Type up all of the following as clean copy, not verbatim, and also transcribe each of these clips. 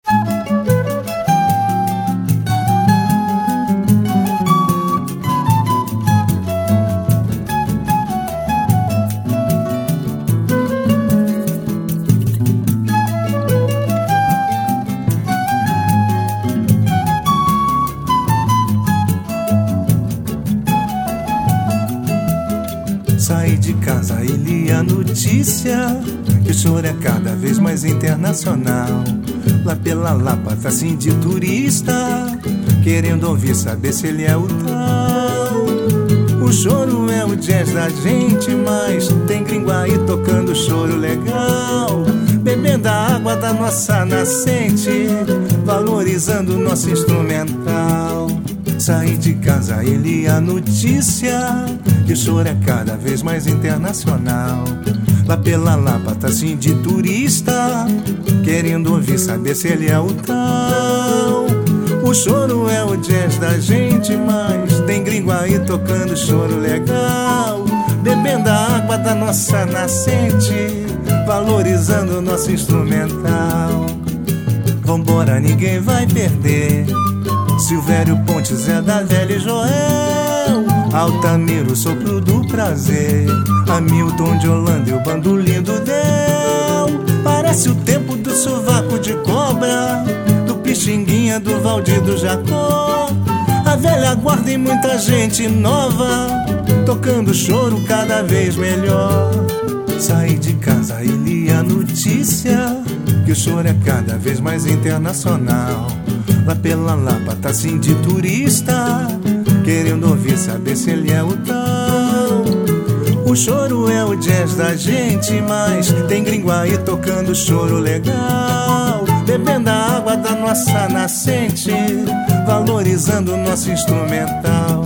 Saí de casa e li a notícia que o choro é cada vez mais internacional. Lá pela Lapa tá assim de turista, querendo ouvir, saber se ele é o tal. O choro é o jazz da gente, mas tem gringo aí tocando choro legal, bebendo a água da nossa nascente, valorizando o nosso instrumental. Saí de casa e li a notícia que o choro é cada vez mais internacional. Lá pela Lapa tá assim de turista, querendo ouvir, saber se ele é o tal. O choro é o jazz da gente, mas tem gringo aí tocando choro legal, bebendo a água da nossa nascente, valorizando o nosso instrumental. Vambora, ninguém vai perder. Silvério Ponte, Zé da Velha e Joel, Altamiro, Sopro do Prazer, Hamilton de Holanda e o bandolim do Del. Parece o tempo do sovaco de cobra, do Pixinguinha, do Valdir, do Jacó. A velha guarda e muita gente nova, tocando choro cada vez melhor. Saí de casa e li a notícia que o choro é cada vez mais internacional. Lá pela Lapa tá assim de turista, querendo ouvir, saber se ele é o tal. O choro é o jazz da gente, mas tem gringo aí tocando choro legal, bebendo a água da nossa nascente, valorizando o nosso instrumental.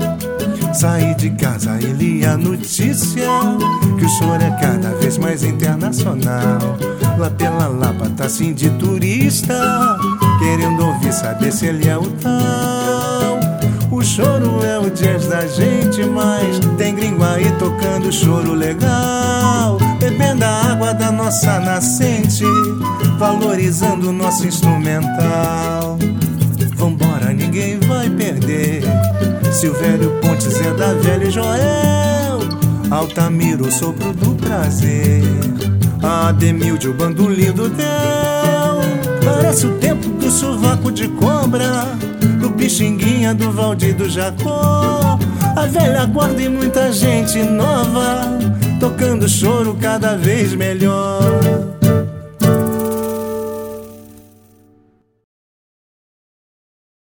Saí de casa e li a notícia que o choro é cada vez mais internacional. Lá pela Lapa tá assim de turista, querendo ouvir, saber se ele é o tal. O choro é o jazz da gente, mas tem gringo aí tocando choro legal, bebendo a água da nossa nascente, valorizando o nosso instrumental. Vambora, ninguém vai perder. Silvério Ponte, Zé da Velha e Joel, Altamiro, Sopro do Prazer, Ademilde, o bandolim do Del. Parece o tempo do sovaco de cobra, do Pixinguinha, do Valdir, do Jacó. A velha guarda e muita gente nova, tocando choro cada vez melhor.